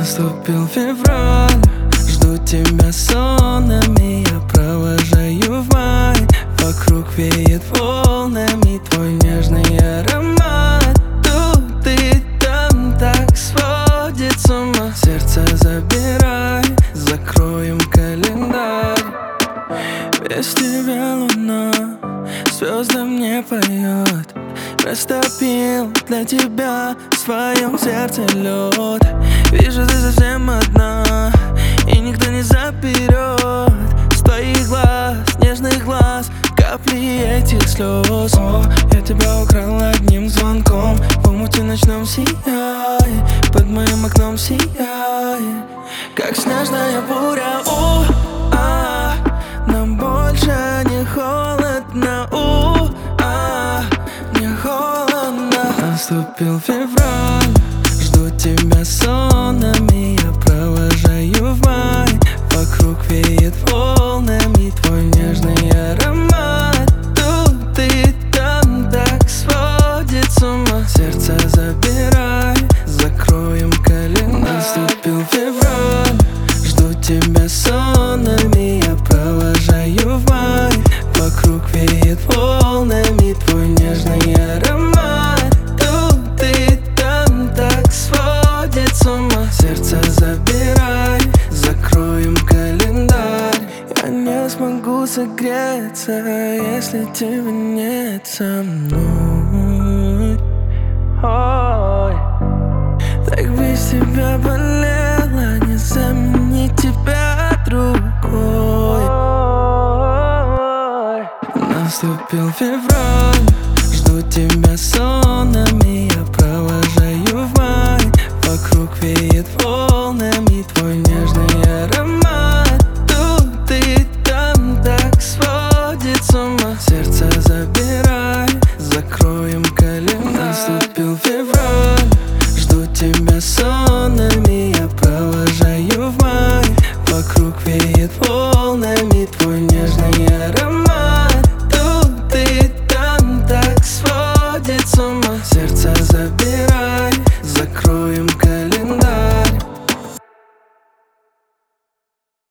Наступил февраль, жду тебя сонами, я провожаю в май. Вокруг веет волнами твой нежный аромат. Тут и там так сводит с ума. Сердце забирай, закроем календарь. Без тебя луна звездам не поет. Растопил для тебя в своем сердце лед. Вижу, ты совсем одна, и никто не заберет с твоих глаз, нежных глаз, капли этих слез. О, я тебя украл одним звонком, в омуте ночном сияй, под моим окном сияй, как снежная буря. Нам больше не холодно. Не холодно. Наступил февраль, жду тебя сонами, я провожаю в май. Вокруг веет волнами твой нежный аромат. Тут и там так сводит с ума. Сердце забирай, закроем календарь. Наступил февраль, жду тебя сонами, я провожаю в май. Вокруг веет волнами твой нежный аромат. Тут и там так сводит с ума. Сердце забирай, закроем календарь. Я не смогу согреться, если тебя нет со мной. Ой, так без тебя болело, не заменить тебя другой. Наступил февраль, жду тебя сонами, я провожаю в май. Вокруг веет волнами твой